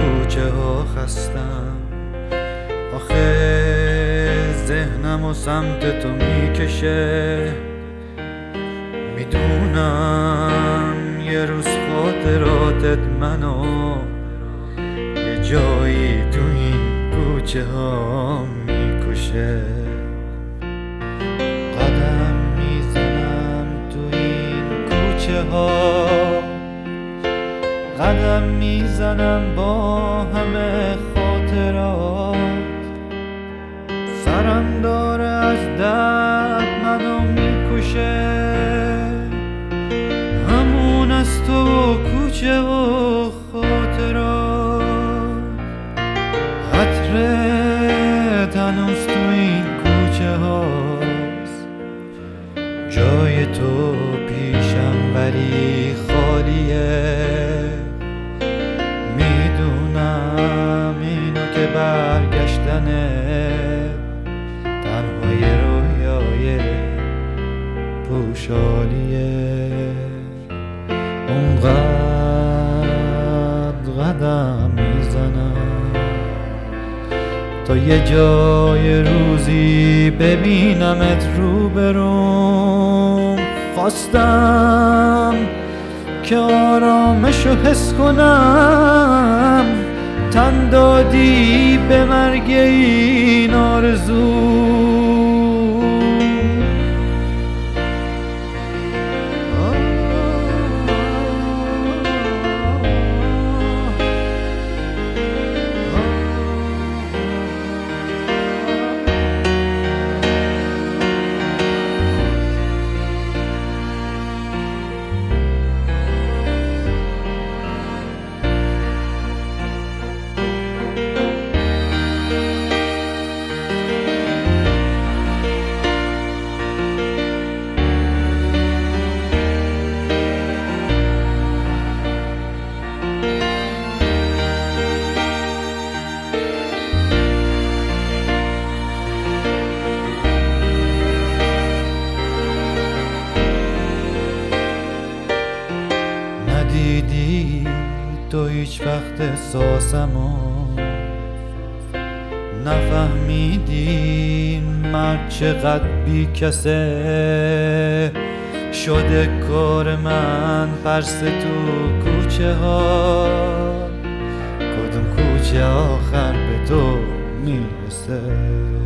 کوچه ها خستم. آخه ذهنم و سمت تو میکشه. میدونم یه روز خاطراتت منو یه جایی تو این کوچه ها میکشه. قدم میزنم تو این کوچه ها، قدم میزنم با همه خاطرات. سرم داره از درد منو میکشه، همون از تو و کوچه و خاطرات. عطرت هنوز تو این کوچه هاست، جای تو پیشم ولی خالیه. میدونم اینو که برگشتنه تنهای رویای پوشالیه. اونقدر قدم میزنم تا یه جای روزی ببینمت روبروم. خواستم که آرامشو حس کنم، تن دادی به مرگ این آرزو. ندیدی تو هیچ وقت احساسمو، نفهمیدی مرد چقدر بی کسه. شده کار من پرسه تو کوچه ها، کدوم کوچه آخر به تو میرسه.